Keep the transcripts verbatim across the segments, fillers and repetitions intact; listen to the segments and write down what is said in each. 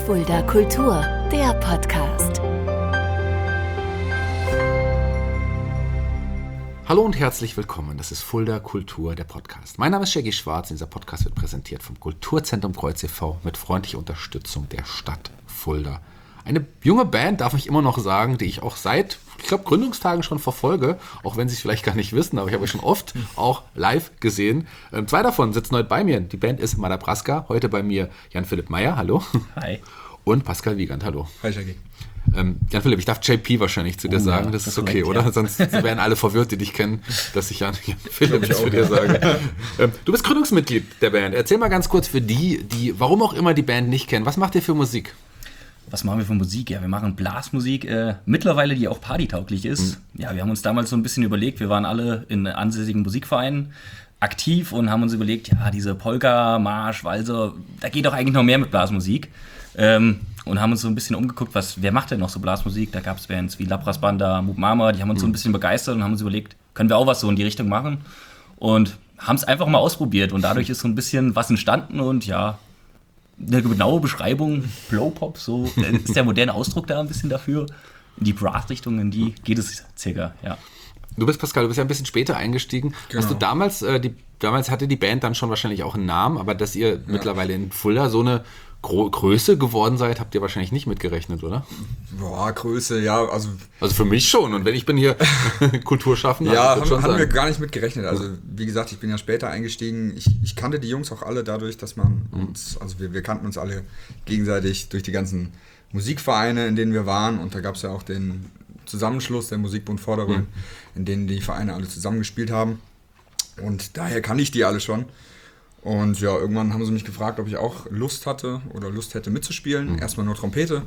Fulda Kultur, der Podcast. Hallo und herzlich willkommen, das ist Fulda Kultur, der Podcast. Mein Name ist Shaggy Schwarz und dieser Podcast wird präsentiert vom Kulturzentrum Kreuz e V mit freundlicher Unterstützung der Stadt Fulda. Eine junge Band, darf ich immer noch sagen, die ich auch seit, ich glaube, Gründungstagen schon verfolge, auch wenn Sie es vielleicht gar nicht wissen, aber ich habe euch schon oft auch live gesehen. Ähm, zwei davon sitzen heute bei mir. Die Band ist Madabraska, heute bei mir Jan-Philipp Meyer, hallo. Hi. Und Pascal Wiegand, hallo. Hi, Shaggy. Ähm, Jan-Philipp, ich darf J P wahrscheinlich zu dir Oh, sagen, ja, das, das ist okay, korrekt, oder? ja. Sonst wären alle verwirrt, die dich kennen, dass ich Jan-Philipp zu dir sage. Ähm, du bist Gründungsmitglied der Band. Erzähl mal ganz kurz für die, die, warum auch immer die Band nicht kennen, was macht ihr für Musik? Was machen wir für Musik? Ja, wir machen Blasmusik, äh, mittlerweile, die auch partytauglich ist. Mhm. Ja, wir haben uns damals so ein bisschen überlegt, wir waren alle in ansässigen Musikvereinen aktiv und haben uns überlegt, ja, diese Polka, Marsch, Walzer, da geht doch eigentlich noch mehr mit Blasmusik. Ähm, und haben uns so ein bisschen umgeguckt, was, wer macht denn noch so Blasmusik? Da gab es Bands wie La Brassbanda, Moop Mama, die haben uns mhm. so ein bisschen begeistert und haben uns überlegt, können wir auch was so in die Richtung machen? Und haben es einfach mal ausprobiert und dadurch ist so ein bisschen was entstanden und ja, eine genaue Beschreibung, Blowpop, so ist der moderne Ausdruck da ein bisschen dafür. In die Brass-Richtung, in die geht es circa, ja. Du bist, Pascal, du bist ja ein bisschen später eingestiegen. Genau. Hast du damals, äh, die, damals hatte die Band dann schon wahrscheinlich auch einen Namen, aber dass ihr ja. mittlerweile in Fulda so eine Gro- Größe geworden seid, habt ihr wahrscheinlich nicht mitgerechnet, oder? Boah, Größe, ja, also... Also für mich schon. Und wenn ich bin hier Kulturschaffender, Ja, also haben, haben wir gar nicht mitgerechnet. Also wie gesagt, ich bin ja später eingestiegen. Ich, ich kannte die Jungs auch alle dadurch, dass man uns, also wir, wir kannten uns alle gegenseitig durch die ganzen Musikvereine, in denen wir waren. Und da gab es ja auch den Zusammenschluss, der Musikbund Vorderröhren, mhm. in denen die Vereine alle zusammengespielt haben. Und daher kannte ich die alle schon. Und ja, irgendwann haben sie mich gefragt, ob ich auch Lust hatte oder Lust hätte mitzuspielen. Mhm. Erstmal nur Trompete.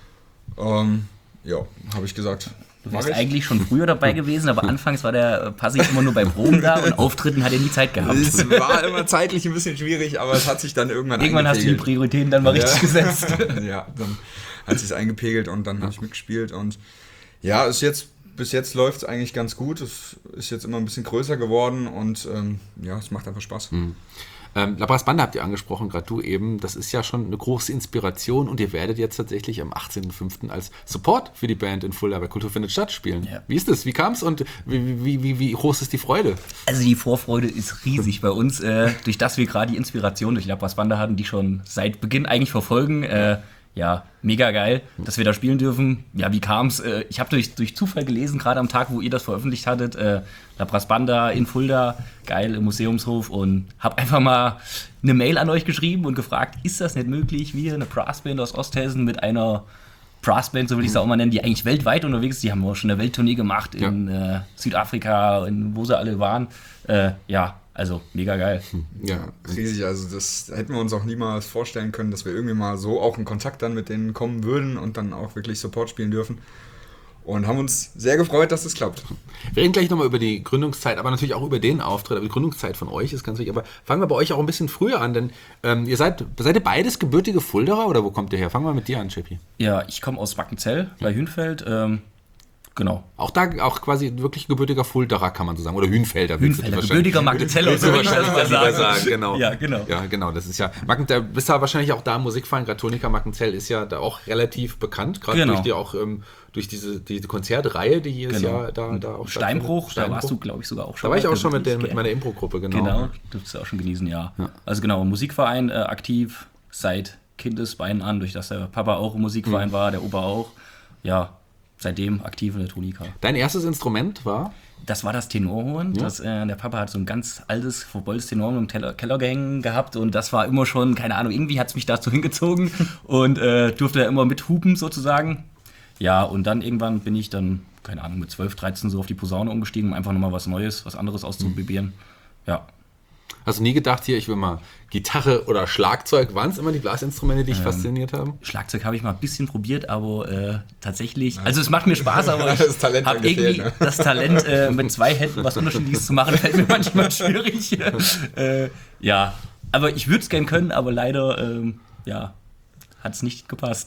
Ähm, ja, habe ich gesagt. Du wärst eigentlich schon früher dabei gewesen, aber anfangs war der Passi immer nur bei Proben da und Auftritten hat er nie Zeit gehabt. Es war immer zeitlich ein bisschen schwierig, aber es hat sich dann irgendwann Irgendwann hast du die Prioritäten dann mal ja. richtig gesetzt. Ja, dann hat sich es eingepegelt und dann habe ich mitgespielt. Und ja, ist jetzt, bis jetzt läuft es eigentlich ganz gut. Es ist jetzt immer ein bisschen größer geworden und ähm, ja, es macht einfach Spaß. Mhm. Ähm, La Brassbanda habt ihr angesprochen, gerade du eben. Das ist ja schon eine große Inspiration und ihr werdet jetzt tatsächlich am achtzehnten fünften als Support für die Band in Fulda bei Kultur findet statt spielen. Ja. Wie ist das? Wie kam es und wie, wie, wie, wie groß ist die Freude? Also die Vorfreude ist riesig bei uns, äh, durch das wir gerade die Inspiration durch La Brassbanda hatten, die schon seit Beginn eigentlich verfolgen. Äh, ja, mega geil, dass wir da spielen dürfen. Ja, wie kam's? Äh, ich habe durch, durch Zufall gelesen, gerade am Tag, wo ihr das veröffentlicht hattet, äh, La Brassbanda in Fulda, geil, im Museumshof und habe einfach mal eine Mail an euch geschrieben und gefragt, ist das nicht möglich, wir, eine Brassband aus Osthessen mit einer Brassband, so will ich es auch mal nennen, die eigentlich weltweit unterwegs ist, die haben auch schon eine Welttournee gemacht in ja. äh, Südafrika, in, wo sie alle waren. Äh, ja, also mega geil. Ja, riesig. Also das hätten wir uns auch niemals vorstellen können, dass wir irgendwie mal so auch in Kontakt dann mit denen kommen würden und dann auch wirklich Support spielen dürfen. Und haben uns sehr gefreut, dass das klappt. Wir reden gleich nochmal über die Gründungszeit, aber natürlich auch über den Auftritt. Aber die Gründungszeit von euch ist ganz wichtig. Aber fangen wir bei euch auch ein bisschen früher an, denn ähm, ihr seid, seid ihr beides gebürtige Fulderer oder wo kommt ihr her? Fangen wir mit dir an, J P. Ja, ich komme aus Wackenzell bei Hünfeld. Ähm, genau. Auch da auch quasi wirklich gebürtiger Fulderer, kann man so sagen. Oder Hünfelder. Hünfelder, gebürtiger Magdezeller, so will ich das mal sagen. sagen. Genau. Ja, genau. Ja, genau. Das ist ja, Magdezeller, bist ja wahrscheinlich auch da im Musikverein, gerade Tonika Magdenzell ist ja da auch relativ bekannt, gerade genau. durch die auch ähm, durch diese, diese Konzertreihe, die jedes genau. Jahr da, da auch Steinbruch, Steinbruch, da warst du, glaube ich, sogar auch schon. Da war ich auch schon mit, der, mit meiner Impro-Gruppe, genau. Genau, durftest du auch schon genießen, ja. ja. Also genau, Musikverein äh, aktiv seit Kindesbeinen an, durch das der Papa auch im Musikverein mhm. war, der Opa auch. Ja, seitdem aktiv in der Tonika. Dein erstes Instrument war? Das war das Tenorhorn. Ja. Das, äh, der Papa hat so ein ganz altes, verbeultes Tenorhorn im Keller, Keller gehängt gehabt und das war immer schon, keine Ahnung, irgendwie hat es mich dazu hingezogen und äh, durfte da immer mithupen sozusagen. Ja, und dann irgendwann bin ich dann, keine Ahnung, mit zwölf, dreizehn so auf die Posaune umgestiegen, um einfach nochmal was Neues, was anderes auszuprobieren. Mhm. Ja. Hast du nie gedacht, hier, ich will mal Gitarre oder Schlagzeug? Waren es immer die Blasinstrumente, die dich ähm, fasziniert haben? Schlagzeug habe ich mal ein bisschen probiert, aber äh, tatsächlich, also es macht mir Spaß, aber ich habe irgendwie ne? das Talent, äh, mit zwei Händen was Unterschiedliches zu machen, fällt mir manchmal schwierig. äh, ja, aber ich würde es gern können, aber leider, ähm, ja, hat es nicht gepasst.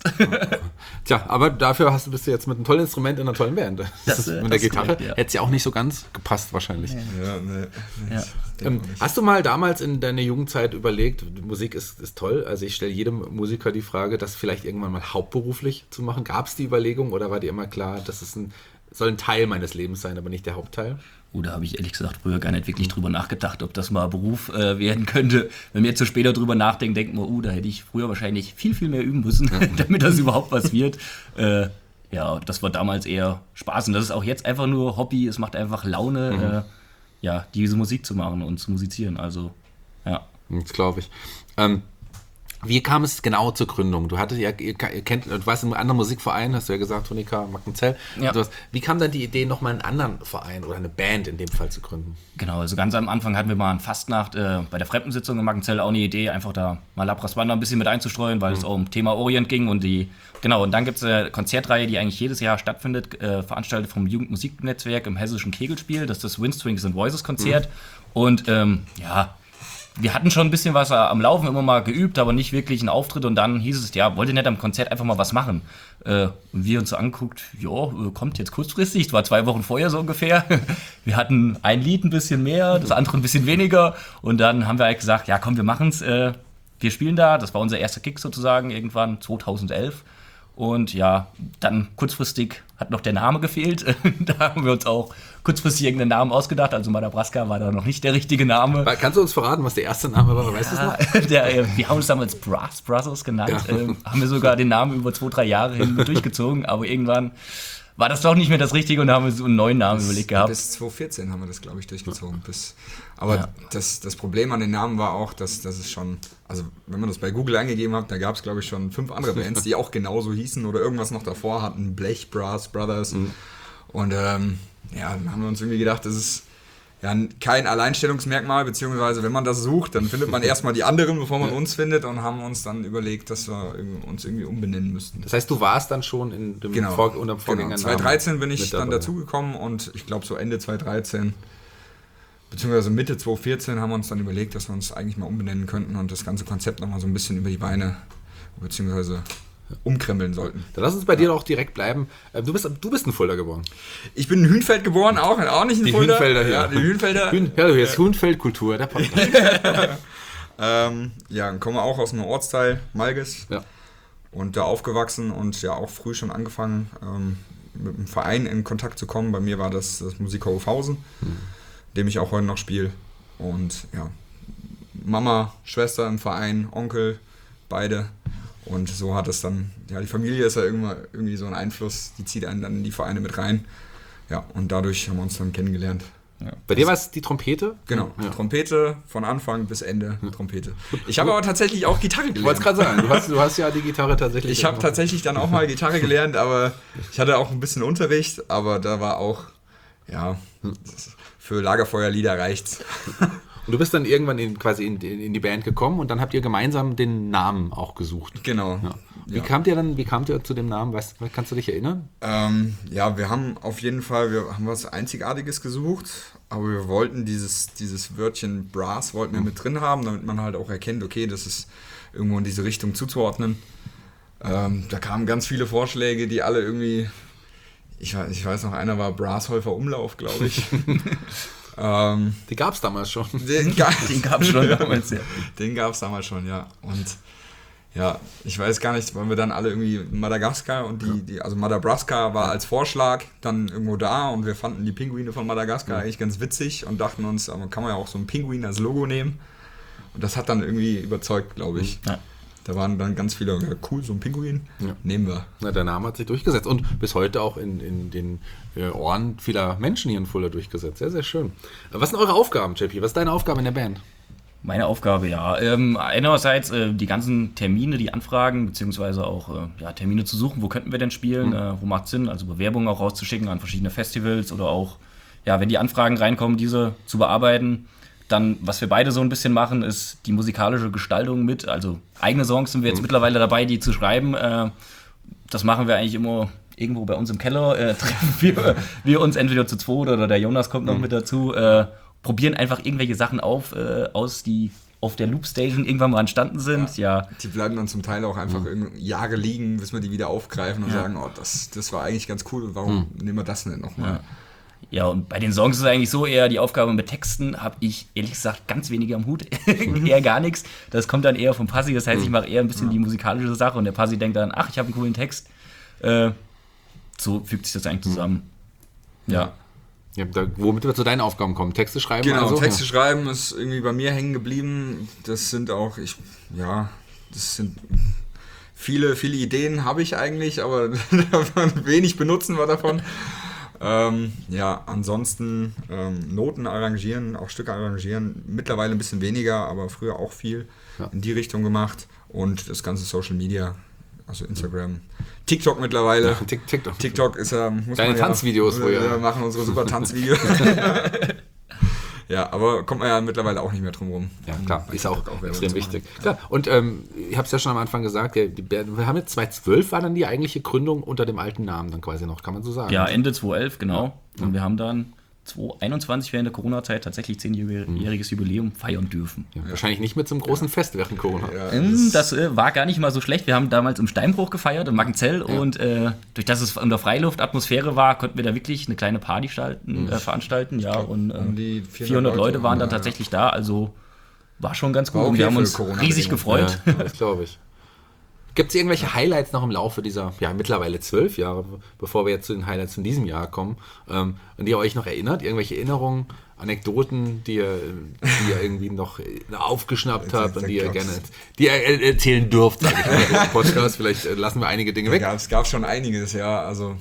Tja, aber dafür hast du, bist du jetzt mit einem tollen Instrument in einer tollen Band. Das Das, ist, äh, mit das der ist Gitarre korrekt, ja. hätte es ja auch nicht so ganz gepasst wahrscheinlich. Ja, nee, nee, Ja. ich denk Ähm, auch nicht. hast du mal damals in deiner Jugendzeit überlegt, Musik ist, ist toll, also ich stelle jedem Musiker die Frage, das vielleicht irgendwann mal hauptberuflich zu machen. Gab es die Überlegung oder war dir immer klar, das ist ein, soll ein Teil meines Lebens sein, aber nicht der Hauptteil? Oh, da habe ich ehrlich gesagt früher gar nicht wirklich drüber nachgedacht, ob das mal Beruf äh, werden könnte. Wenn wir jetzt so später drüber nachdenken, denken wir, uh, da hätte ich früher wahrscheinlich viel, viel mehr üben müssen, damit das überhaupt was wird. Äh, ja, das war damals eher Spaß und das ist auch jetzt einfach nur Hobby. Es macht einfach Laune, mhm. äh, ja, diese Musik zu machen und zu musizieren. Also, ja. Das glaube ich. Ähm, wie kam es genau zur Gründung? Du hattest ja, ihr kennt, du warst in einem anderen Musikverein, hast du ja gesagt, Tonika, Mackenzell. Ja. Wie kam dann die Idee, nochmal einen anderen Verein oder eine Band in dem Fall zu gründen? Genau, also ganz am Anfang hatten wir mal an Fastnacht äh, bei der Fremdensitzung in Mackenzell auch eine Idee, einfach da mal Labras Banda ein bisschen mit einzustreuen, weil mhm. es auch um Thema Orient ging und die, genau, und dann gibt es eine Konzertreihe, die eigentlich jedes Jahr stattfindet, äh, veranstaltet vom Jugendmusiknetzwerk im hessischen Kegelspiel, das ist das Windstrings and Voices Konzert mhm. und ähm, ja, wir hatten schon ein bisschen was am Laufen, immer mal geübt, aber nicht wirklich einen Auftritt. Und dann hieß es, ja, wollt ihr nicht am Konzert einfach mal was machen? Äh, und wir uns so angeguckt, ja, kommt jetzt kurzfristig, es war zwei Wochen vorher so ungefähr. Wir hatten ein Lied ein bisschen mehr, das andere ein bisschen weniger. Und dann haben wir halt gesagt, ja komm, wir machen's. Äh, wir spielen da, das war unser erster Gig sozusagen, irgendwann zweitausendelf. Und ja, dann kurzfristig hat noch der Name gefehlt. Da haben wir uns auch kurzfristig irgendeinen Namen ausgedacht. Also Madabraska war da noch nicht der richtige Name. Kannst du uns verraten, was der erste Name war? Weißt du ja, es noch? Der, äh, wir haben uns damals Brass Brothers genannt. Ja. Ähm, haben wir sogar den Namen über zwei, drei Jahre hin durchgezogen. Aber irgendwann war das doch nicht mehr das Richtige und da haben wir so einen neuen Namen bis, überlegt gehabt. Bis zweitausendvierzehn haben wir das, glaube ich, durchgezogen. Bis, aber ja. das, das Problem an den Namen war auch, dass, dass es schon, also wenn man das bei Google eingegeben hat, da gab es, glaube ich, schon fünf andere Bands, die auch genauso hießen oder irgendwas noch davor hatten, Blech Brass Brothers. Mhm. Und ähm, ja, dann haben wir uns irgendwie gedacht, das ist ja kein Alleinstellungsmerkmal, beziehungsweise wenn man das sucht, dann findet man erstmal die anderen, bevor man uns findet, und haben uns dann überlegt, dass wir uns irgendwie umbenennen müssten. Das heißt, du warst dann schon in dem genau. Vor- unter dem Vorgänger. Genau. zweitausenddreizehn bin ich dann dazugekommen und ich glaube so Ende zweitausenddreizehn beziehungsweise Mitte zweitausendvierzehn haben wir uns dann überlegt, dass wir uns eigentlich mal umbenennen könnten und das ganze Konzept nochmal so ein bisschen über die Beine beziehungsweise umkrempeln sollten. Dann lass uns bei dir auch direkt bleiben. Du bist, du bist in Fulda geboren. Ich bin in Hünfeld geboren, auch, auch nicht in die Fulda. Hünfelder hier. Ja, die Hünfelder. Hün, ja, hier ist Hünfeldkultur, der Podcast. ähm, ja, dann kommen wir auch aus einem Ortsteil, Malges. Ja. Und da aufgewachsen und ja auch früh schon angefangen, ähm, mit dem Verein in Kontakt zu kommen. Bei mir war das das Musiker Hofhausen, hm. dem ich auch heute noch spiele. Und ja, Mama, Schwester im Verein, Onkel, beide. Und so hat es dann, ja, die Familie ist ja irgendwann irgendwie so ein Einfluss, die zieht einen dann in die Vereine mit rein. Ja, und dadurch haben wir uns dann kennengelernt. Ja. Bei dir war es die Trompete? Genau, ja. Trompete von Anfang bis Ende, Trompete. Ich habe aber tatsächlich auch Gitarre gelernt. Ich wollte es gerade sagen, du hast, du hast ja die Gitarre tatsächlich. Ich habe tatsächlich dann auch mal Gitarre gelernt, aber ich hatte auch ein bisschen Unterricht, aber da war auch, ja, für Lagerfeuerlieder reicht's. Und du bist dann irgendwann in, quasi in, in die Band gekommen und dann habt ihr gemeinsam den Namen auch gesucht. Genau. Ja. Wie ja. kamt ihr dann, wie kamt ihr zu dem Namen? Weißt, kannst du dich erinnern? Ähm, ja, wir haben auf jeden Fall, wir haben was Einzigartiges gesucht, aber wir wollten dieses, dieses Wörtchen Brass wollten wir mit drin haben, damit man halt auch erkennt, okay, das ist irgendwo in diese Richtung zuzuordnen. Ähm, da kamen ganz viele Vorschläge, die alle irgendwie, ich weiß, ich weiß noch, einer war Brasshäufer Umlauf, glaube ich. Ähm, die gab es damals schon. Den, ga- den gab es schon damals, ja. Den gab es damals schon, ja. Und ja, ich weiß gar nicht, weil wir dann alle irgendwie Madagaskar und die, die also Madabraska war als Vorschlag dann irgendwo da und wir fanden die Pinguine von Madagaskar ja. eigentlich ganz witzig und dachten uns, aber kann man ja auch so einen Pinguin als Logo nehmen. Und das hat dann irgendwie überzeugt, glaube ich. Ja. Da waren dann ganz viele, ja, cool, so ein Pinguin, ja. nehmen wir. Na, der Name hat sich durchgesetzt und bis heute auch in, in den äh, Ohren vieler Menschen hier in Fulda durchgesetzt. Sehr, sehr schön. Was sind eure Aufgaben, J P? Was ist deine Aufgabe in der Band? Meine Aufgabe, ja. Ähm, einerseits äh, die ganzen Termine, die Anfragen, beziehungsweise auch äh, ja, Termine zu suchen, wo könnten wir denn spielen, mhm. äh, wo macht es Sinn, also Bewerbungen auch rauszuschicken an verschiedene Festivals oder auch, ja, wenn die Anfragen reinkommen, diese zu bearbeiten. Dann, was wir beide so ein bisschen machen, ist die musikalische Gestaltung mit. Also eigene Songs sind wir jetzt mhm. mittlerweile dabei, die zu schreiben. Äh, das machen wir eigentlich immer irgendwo bei uns im Keller. Äh, treffen wir, wir uns entweder zu zweit oder der Jonas kommt noch mhm. mit dazu. Äh, probieren einfach irgendwelche Sachen auf, äh, aus, die auf der Loopstation irgendwann mal entstanden sind. Ja. ja. Die bleiben dann zum Teil auch einfach mhm. Jahre liegen, bis wir die wieder aufgreifen und ja. sagen, oh, das, das war eigentlich ganz cool, warum mhm. nehmen wir das nicht nochmal? Ja. Ja, und bei den Songs ist es eigentlich so, eher die Aufgabe mit Texten habe ich ehrlich gesagt ganz wenig am Hut, eher gar nichts. Das kommt dann eher vom Passi, das heißt, ich mache eher ein bisschen die musikalische Sache und der Passi denkt dann, ach, ich habe einen coolen Text. Äh, so fügt sich das eigentlich zusammen. Ja. ja da, womit wir zu deinen Aufgaben kommen, Texte schreiben? Genau, also? Texte ja. schreiben ist irgendwie bei mir hängen geblieben. Das sind auch, ich, ja, das sind... Viele, viele Ideen habe ich eigentlich, aber wenig benutzen wir davon. Ähm, ja, ansonsten ähm, Noten arrangieren, auch Stücke arrangieren, mittlerweile ein bisschen weniger, aber früher auch viel ja. in die Richtung gemacht und das ganze Social Media, also Instagram, TikTok mittlerweile. Ja, TikTok. TikTok ist ja, muss Deine man Tanzvideos, ja, wo wir ja. machen unsere super Tanzvideos. Ja, aber kommt man ja mittlerweile auch nicht mehr drum rum. Ja, klar, ist auch, auch extrem wichtig. Klar. Und ähm, ich habe es ja schon am Anfang gesagt, die, die, wir haben jetzt zweitausendzwölf war dann die eigentliche Gründung unter dem alten Namen dann quasi noch, kann man so sagen. Ja, Ende zweitausendelf, genau. Ja. Und wir haben dann zweitausendeinundzwanzig während der Corona-Zeit tatsächlich zehnjähriges Jubiläum feiern dürfen. Ja, wahrscheinlich nicht mit zum großen Fest während Corona. Ja, das das äh, war gar nicht mal so schlecht. Wir haben damals im Steinbruch gefeiert, in Mackenzell. Ja. Und äh, durch das es in der Freiluftatmosphäre war, konnten wir da wirklich eine kleine Party stalten, äh, veranstalten. Ja, und äh, um die vierhundert, vierhundert Leute waren dann ja, tatsächlich ja. da. Also war schon ganz gut. Okay, und wir haben uns riesig gefreut. Ja, das glaube ich. Gibt es irgendwelche Highlights noch im Laufe dieser, ja, mittlerweile zwölf Jahre, bevor wir jetzt zu den Highlights von diesem Jahr kommen, ähm, an die ihr euch noch erinnert? Irgendwelche Erinnerungen, Anekdoten, die ihr, die ihr irgendwie noch aufgeschnappt habt und die ihr gerne die ihr erzählen dürft, sage ich mal, im Podcast. Vielleicht lassen wir einige Dinge weg. Ja, es gab schon einiges, ja, also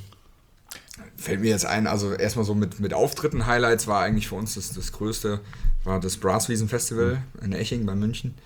fällt mir jetzt ein, also erstmal so mit, mit Auftritten, Highlights war eigentlich für uns das, das größte, war das Brasswiesen-Festival in Eching bei München.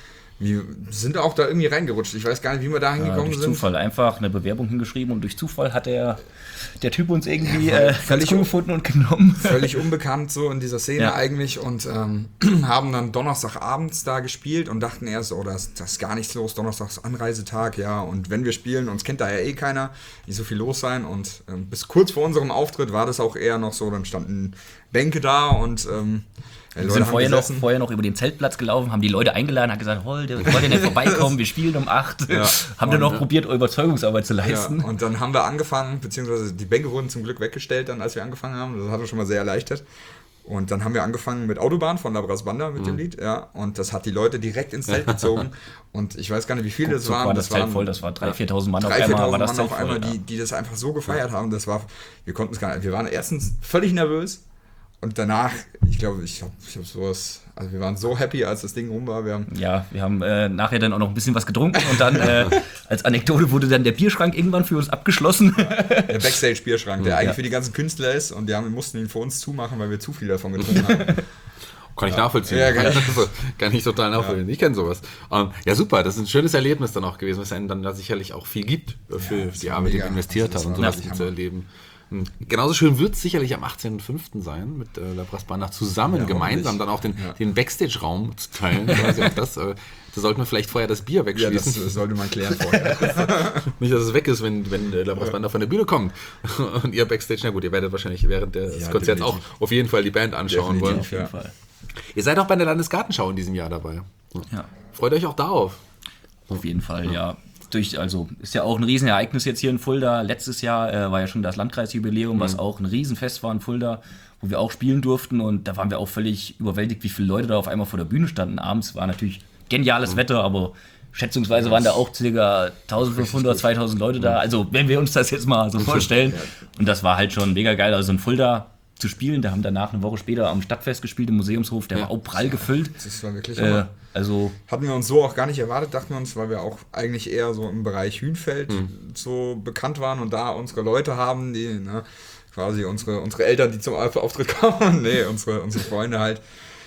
Wir sind auch da irgendwie reingerutscht. Ich weiß gar nicht, wie wir da hingekommen ja, durch sind. Durch Zufall einfach eine Bewerbung hingeschrieben und durch Zufall hat der, der Typ uns irgendwie ja, äh, völlig gefunden und genommen. Völlig unbekannt so in dieser Szene ja. eigentlich und ähm, haben dann Donnerstagabends da gespielt und dachten erst, oh, das, das ist gar nichts los, Donnerstags Anreisetag, ja, und wenn wir spielen, uns kennt da ja eh keiner, nicht so viel los sein und ähm, bis kurz vor unserem Auftritt war das auch eher noch so, dann standen Bänke da und ähm, Ja, wir sind vorher noch, vorher noch über den Zeltplatz gelaufen, haben die Leute eingeladen, haben gesagt, wollt ihr nicht vorbeikommen, wir spielen um acht. Ja. Haben dann noch ja. probiert, Überzeugungsarbeit zu leisten. Ja. Und dann haben wir angefangen, beziehungsweise die Bänke wurden zum Glück weggestellt, dann, als wir angefangen haben. Das hat uns schon mal sehr erleichtert. Und dann haben wir angefangen mit Autobahn von La Brass Banda mit mhm. dem Lied. Ja. Und das hat die Leute direkt ins Zelt gezogen. Und ich weiß gar nicht, wie viele das waren. War das, das Zelt voll, das war dreitausend, viertausend Mann auf einmal. War das Mann auf einmal, voll, die, die das einfach so gefeiert ja. haben. Das war, wir konnten es gar nicht. Wir waren erstens völlig nervös. Und danach, ich glaube, ich habe ich hab sowas, also wir waren so happy, als das Ding rum war. Wir haben ja, wir haben äh, nachher dann auch noch ein bisschen was getrunken und dann äh, als Anekdote wurde dann der Bierschrank irgendwann für uns abgeschlossen. Der Backstage-Bierschrank, der eigentlich ja. für die ganzen Künstler ist und die haben, mussten ihn für uns zumachen, weil wir zu viel davon getrunken haben. Kann ich nachvollziehen. Ja, kann, ich. kann ich total nachvollziehen. Ja. Ich kenne sowas. Um, ja, super. Das ist ein schönes Erlebnis dann auch gewesen, was einem dann da sicherlich auch viel gibt, für ja, die Arbeit, die man investiert hat und sowas zu erleben. Genauso schön wird es sicherlich am achtzehnten fünften sein, mit äh, La Brass Banda zusammen, ja, gemeinsam dann auch den, ja. den Backstage-Raum zu teilen. das, äh, da sollten wir vielleicht vorher das Bier wegschließen. Ja, das sollte man klären vorher. Nicht, dass es weg ist, wenn, wenn äh, La Brass Banda von der Bühne kommt. Und ihr Backstage, na gut, ihr werdet wahrscheinlich während des ja, Konzerts definitiv. auch auf jeden Fall die Band anschauen wollen. Auf jeden Fall. Ihr seid auch bei der Landesgartenschau in diesem Jahr dabei. Ja. Freut euch auch darauf. Auf jeden Fall, ja. Durch, also ist ja auch ein Riesenereignis jetzt hier in Fulda. Letztes Jahr äh, war ja schon das Landkreisjubiläum, mhm. was auch ein Riesenfest war in Fulda, wo wir auch spielen durften. Und da waren wir auch völlig überwältigt, wie viele Leute da auf einmal vor der Bühne standen. Abends war natürlich geniales mhm. Wetter, aber schätzungsweise waren da auch ca. eintausendfünfhundert, zweitausend Leute da. Also wenn wir uns das jetzt mal so vorstellen. Und das war halt schon mega geil. Also in Fulda zu spielen, da haben danach eine Woche später am Stadtfest gespielt, im Museumshof, der ja. war auch prall gefüllt. Das war wirklich äh, also hatten wir uns so auch gar nicht erwartet, dachten wir uns, weil wir auch eigentlich eher so im Bereich Hünfeld mhm. so bekannt waren und da unsere Leute haben, die ne, quasi unsere, unsere Eltern, die zum Auftritt kommen, nee, unsere, unsere Freunde halt.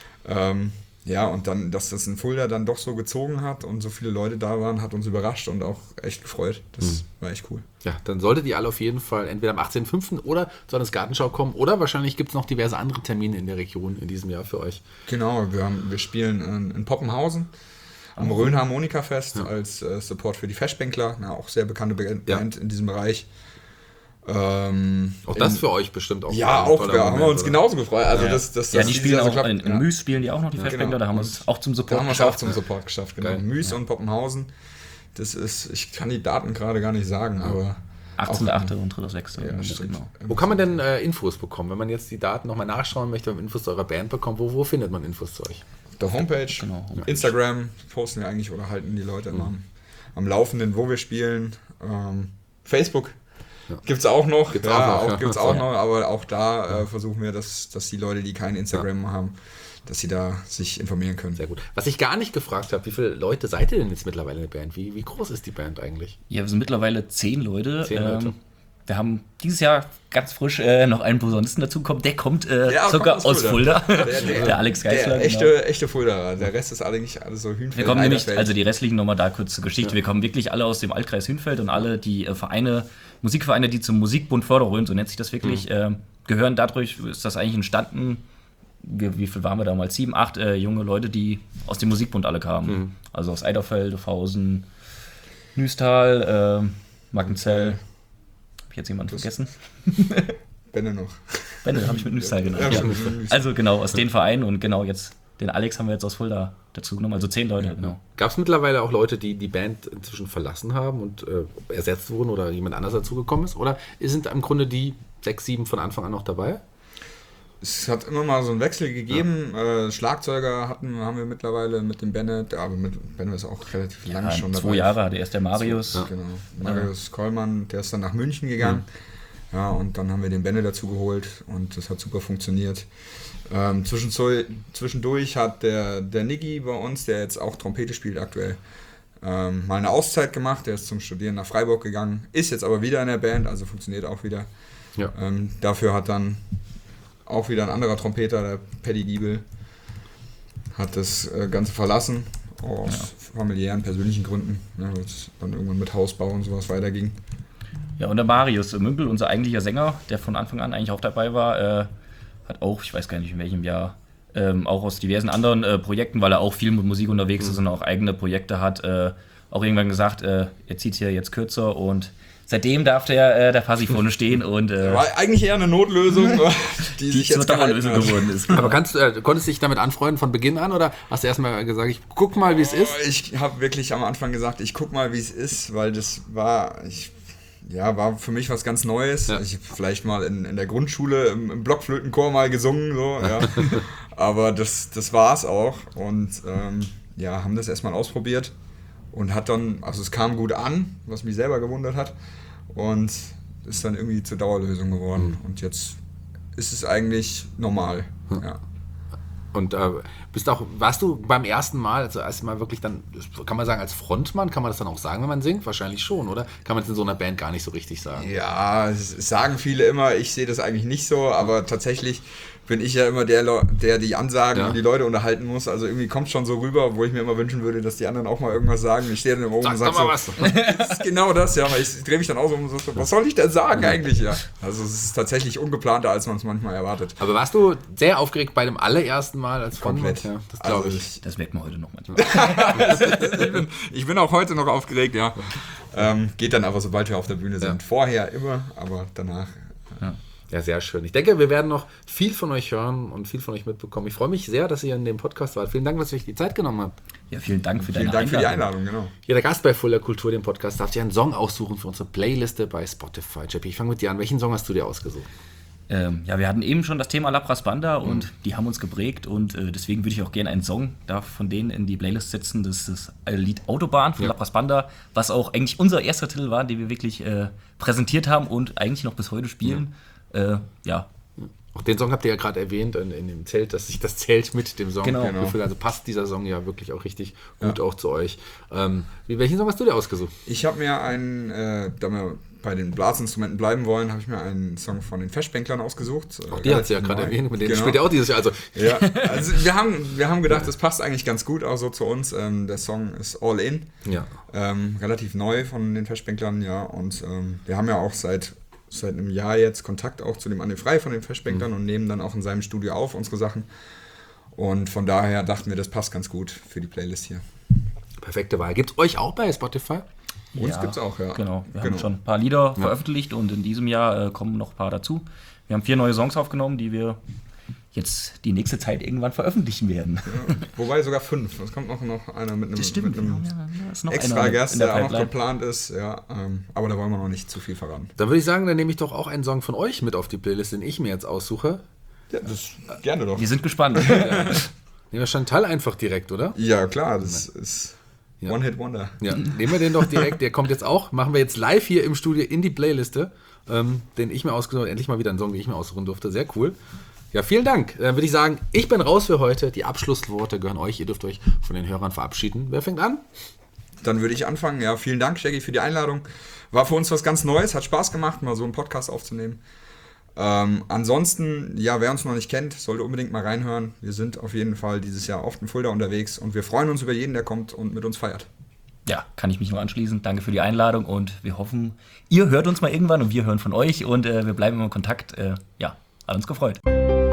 Ähm, ja, und dann, dass das in Fulda dann doch so gezogen hat und so viele Leute da waren, hat uns überrascht und auch echt gefreut. Das mhm. war echt cool. Ja, dann solltet ihr alle auf jeden Fall entweder am achtzehnten fünften oder zur Landesgartenschau kommen oder wahrscheinlich gibt es noch diverse andere Termine in der Region in diesem Jahr für euch. Genau, wir, haben, wir spielen in, in Poppenhausen am Rhön Harmonika Fest ja. als äh, Support für die Feschbänkler, eine auch sehr bekannte Band ja. in diesem Bereich. Ähm, Auch das in, für euch bestimmt auch. Ja, ein auch, toller ja, haben wir Moment, uns oder? genauso gefreut. Also Ja. das, das, Ja, das die dieses spielen Jahr so auch, klappt. in, in Ja. Müs spielen die auch noch, die Festbänkler, da haben wir es auch zum Da Support haben wir es auch geschafft. zum Support geschafft, genau. Geil. Müs und Poppenhausen. Das ist, ich kann die Daten gerade gar nicht sagen, aber achtzehnter auch- achte und dritter sechste Ja, Ja, stimmt. genau. Wo kann man denn äh, Infos bekommen? Wenn man jetzt die Daten nochmal nachschauen möchte, wenn man Infos zu eurer Band bekommt, wo, wo findet man Infos zu euch? Auf der Homepage, Genau, Homepage. Instagram posten wir eigentlich oder halten die Leute immer am, am Laufenden, wo wir spielen. Ähm, Facebook Ja. gibt es auch noch. Gibt's ja, auch noch, ja. gibt's auch Ja. noch, aber auch da äh, versuchen wir, dass, dass die Leute, die kein Instagram haben, dass sie da sich informieren können. Sehr gut. Was ich gar nicht gefragt habe, wie viele Leute seid ihr denn jetzt mittlerweile in der Band? Wie, wie groß ist die Band eigentlich? Ja, wir sind mittlerweile zehn Leute. Zehn Leute. Ähm, wir haben dieses Jahr ganz frisch äh, noch einen Posaunisten dazu bekommen. Der kommt äh, Ja, sogar kommt aus Fulda. Der, der, Der Alex Geisler, Der echte, echte Fuldaer. Der Rest ist eigentlich alles so Hünfeld. Wir kommen nämlich, Eiderfeld. also die restlichen nochmal da kurz zur Geschichte. Wir kommen wirklich alle aus dem Altkreis Hünfeld und alle die äh, Vereine, Musikvereine, die zum Musikbund Förderrollen, so nennt sich das wirklich, äh, gehören. Dadurch ist das eigentlich entstanden. Wie, wie viel waren wir damals? Sieben, acht äh, junge Leute, die aus dem Musikbund alle kamen. Also aus Eiderfeld, Hausen, Nüstal, äh, Markenzell. Habe ich jetzt jemanden vergessen? Benne noch. Benne habe ich mit Nüstal genannt. Ja, Ja. schon mit Nüstal. Also genau, aus den Vereinen und genau jetzt, den Alex haben wir jetzt aus Fulda dazu genommen, also zehn Leute, genau. Gab es mittlerweile auch Leute, die die Band inzwischen verlassen haben und äh, ersetzt wurden oder jemand anders dazugekommen ist? Oder sind im Grunde die sechs, sieben von Anfang an noch dabei? Es hat immer mal so einen Wechsel gegeben. Äh, Schlagzeuger hatten, haben wir mittlerweile mit dem Bennett, aber mit Bennett ist auch relativ lange Ja, schon dabei. zwei Jahre hatte erst der Marius. So, genau. Marius Kollmann, der ist dann nach München gegangen. Ja, und dann haben wir den Benne dazu geholt und das hat super funktioniert. Ähm, zwischenzu- zwischendurch hat der, der Niggi bei uns, der jetzt auch Trompete spielt aktuell, ähm, mal eine Auszeit gemacht. Der ist zum Studieren nach Freiburg gegangen, ist jetzt aber wieder in der Band, also funktioniert auch wieder. Ja. Ähm, dafür hat dann auch wieder ein anderer Trompeter, der Paddy Giebel, hat das äh, Ganze verlassen, aus familiären, persönlichen Gründen, ne, weil es dann irgendwann mit Hausbau und sowas weiterging. Ja, und der Marius Mümpel, unser eigentlicher Sänger, der von Anfang an eigentlich auch dabei war, äh, hat auch, ich weiß gar nicht in welchem Jahr, ähm, auch aus diversen anderen äh, Projekten, weil er auch viel mit Musik unterwegs ist und auch eigene Projekte hat, äh, auch irgendwann gesagt, äh, er zieht hier jetzt kürzer und seitdem darf der, äh, der Fasi vorne stehen und äh, War eigentlich eher eine Notlösung, die, die sich zur jetzt gehalten Dauerlösung hat. geworden ist. Aber kannst, äh, konntest du dich damit anfreunden von Beginn an oder hast du erstmal gesagt, ich guck mal, wie es ist? Oh, ich habe wirklich am Anfang gesagt, ich guck mal, wie es ist, weil das war, ich, ja, war für mich was ganz Neues. Ja. Ich habe vielleicht mal in, in der Grundschule im, im Blockflötenchor mal gesungen, so, ja. Aber das, das war es auch und ähm, ja, haben das erstmal ausprobiert und hat dann, also es kam gut an, was mich selber gewundert hat und ist dann irgendwie zur Dauerlösung geworden Mhm. und jetzt ist es eigentlich normal, ja. Und äh, bist auch, warst du beim ersten Mal, also erstmal wirklich dann, kann man sagen, als Frontmann, kann man das dann auch sagen, wenn man singt? Wahrscheinlich schon, oder? Kann man es in so einer Band gar nicht so richtig sagen? Ja, es es sagen viele immer, ich sehe das eigentlich nicht so, aber tatsächlich bin ich ja immer der, Le- der die Ansagen Ja. und die Leute unterhalten muss. Also irgendwie kommt schon so rüber, wo ich mir immer wünschen würde, dass die anderen auch mal irgendwas sagen. Ich stehe dann immer oben und Sag sage doch so, mal was. das ist genau das, ja, weil ich drehe mich dann auch so um und so, was soll ich denn sagen eigentlich? Ja. Also es ist tatsächlich ungeplanter, als man es manchmal erwartet. Aber warst du sehr aufgeregt bei dem allerersten Mal als Frontmann? Komplett. Ja, das glaube Also ich. Das merkt man heute noch manchmal. ich, bin, ich bin auch heute noch aufgeregt, ja. Ähm, geht dann aber, sobald wir auf der Bühne sind. Ja. Vorher immer, aber danach. Ja, sehr schön. Ich denke, wir werden noch viel von euch hören und viel von euch mitbekommen. Ich freue mich sehr, dass ihr in dem Podcast wart. Vielen Dank, dass ihr euch die Zeit genommen habt. Ja, vielen Dank für Vielen deine Dank für die Einladung. Einladung, genau. Jeder Gast bei Fuller Kultur, dem Podcast, darf sich einen Song aussuchen für unsere Playliste bei Spotify. Jeffy, ich fange mit dir an. Welchen Song hast du dir ausgesucht? Ähm, ja, wir hatten eben schon das Thema Labras Banda und die haben uns geprägt und äh, deswegen würde ich auch gerne einen Song da von denen in die Playlist setzen. Das ist das Lied Autobahn von Ja. Labras Banda, was auch eigentlich unser erster Titel war, den wir wirklich äh, präsentiert haben und eigentlich noch bis heute spielen. Ja, äh, ja. Auch den Song habt ihr ja gerade erwähnt in, in dem Zelt, dass sich das Zelt mit dem Song Genau. genau. gefüllt. Also passt dieser Song ja wirklich auch richtig gut auch zu euch. Ähm, wie- welchen Song hast du dir ausgesucht? Ich habe mir einen, äh, da wir bei den Blasinstrumenten bleiben wollen, habe ich mir einen Song von den Festbänklern ausgesucht. Auch die hat sie ja gerade erwähnt, mit denen Genau. spielt ihr auch dieses Jahr. Also Ja, also wir haben, wir haben gedacht, das passt eigentlich ganz gut auch so zu uns. Ähm, der Song ist All In, ja. ähm, relativ neu von den Festbänklern, ja. Und ähm, wir haben ja auch seit, seit einem Jahr jetzt Kontakt auch zu dem Andi Frei von den Festbänklern und nehmen dann auch in seinem Studio auf unsere Sachen. Und von daher dachten wir, das passt ganz gut für die Playlist hier. Perfekte Wahl. Gibt es euch auch bei Spotify? Uns ja, gibt's auch, ja. Genau, wir Genau. haben schon ein paar Lieder veröffentlicht und in diesem Jahr äh, kommen noch ein paar dazu. Wir haben vier neue Songs aufgenommen, die wir jetzt die nächste Zeit irgendwann veröffentlichen werden. Ja, wobei sogar fünf. Es kommt noch, noch einer mit einem, Das stimmt, mit einem ja, ja, ja, ist noch extra einer Gast, in der der, auch noch Pipeline. geplant ist. Ja, ähm, aber da wollen wir noch nicht zu viel verraten. Dann würde ich sagen, dann nehme ich doch auch einen Song von euch mit auf die Playlist, den ich mir jetzt aussuche. Ja, das gerne doch. Wir sind gespannt. Nehmen wir Chantal einfach direkt, oder? Ja, klar, das ist Ja. One-Hit-Wonder. Ja, nehmen wir den doch direkt. Der kommt jetzt auch, machen wir jetzt live hier im Studio in die Playliste, ähm, den ich mir ausgesucht habe. Endlich mal wieder einen Song, den ich mir aussuchen durfte. Sehr cool. Ja, vielen Dank. Dann würde ich sagen, ich bin raus für heute. Die Abschlussworte gehören euch. Ihr dürft euch von den Hörern verabschieden. Wer fängt an? Dann würde ich anfangen. Ja, vielen Dank, Shaggy, für die Einladung. War für uns was ganz Neues, hat Spaß gemacht, mal so einen Podcast aufzunehmen. Ähm, ansonsten, ja, wer uns noch nicht kennt, sollte unbedingt mal reinhören. Wir sind auf jeden Fall dieses Jahr oft in Fulda unterwegs und wir freuen uns über jeden, der kommt und mit uns feiert. Ja, kann ich mich nur anschließen. Danke für die Einladung und wir hoffen, ihr hört uns mal irgendwann und wir hören von euch und äh, wir bleiben immer in Kontakt. Äh, ja, hat uns gefreut.